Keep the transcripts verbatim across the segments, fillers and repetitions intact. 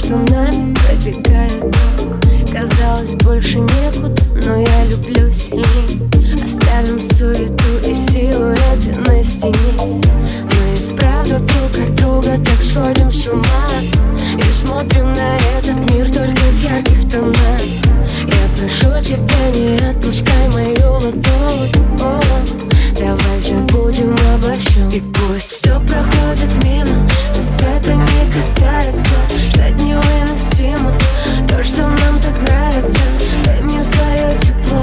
между нами пробегает ток. Казалось, больше некуда, но я люблю сильней. Оставим суету и силуэты на стене. Мы и вправду друг от друга так сходим с ума и смотрим на этот мир только в ярких тонах. Я прошу тебя, не отпускай мою ладонь. О, давай забудем обо всем. И пусть все проходит мимо, нас это не касается. Ждать невыносимо то, что нам так нравится. Дай мне свое тепло,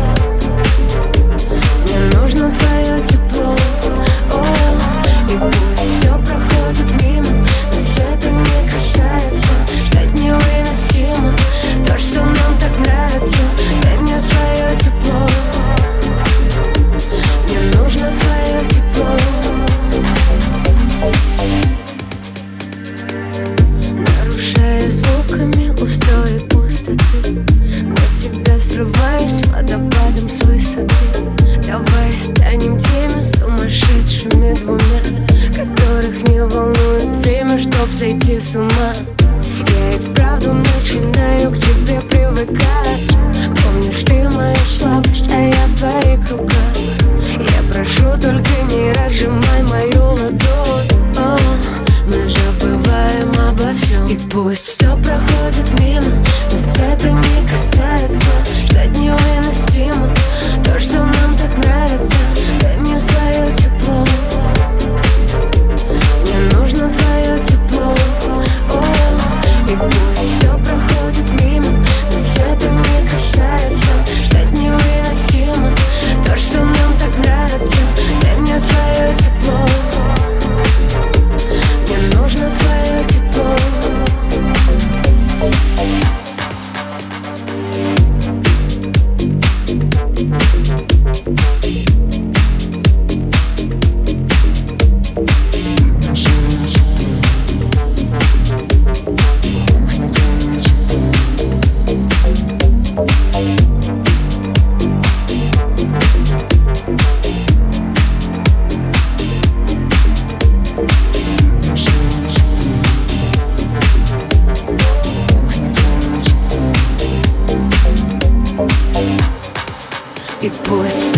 мне нужно твое тепло. О, и пусть все проходит мимо, нас это не касается. Ждать невыносимо то, что нам так нравится. Дай мне свое тепло, мне нужно твое тепло. Нарушая звуками устои пустоты, на тебя срываюсь водопадом с высоты. Давай станем теми сумасшедшими двумя, которых не волнует время, чтоб сойти с ума. Я и вправду начинаю к тебе привыкать. Помнишь, ты моя слабость, а я в твоих руках. Я прошу, только не разжимай мою ладонь. О, мы забываем обо всем. И пусть все проходит мимо, нас это не касается. Ждать невыносимо то, что нам так нравится. Дай мне свое тепло, мне нужно твое тепло. О, и пусть все проходит мимо, нас это не касается. Ждать невыносимо то, что нам так нравится. Дай мне свое тепло, мне нужно твое тепло. И пусть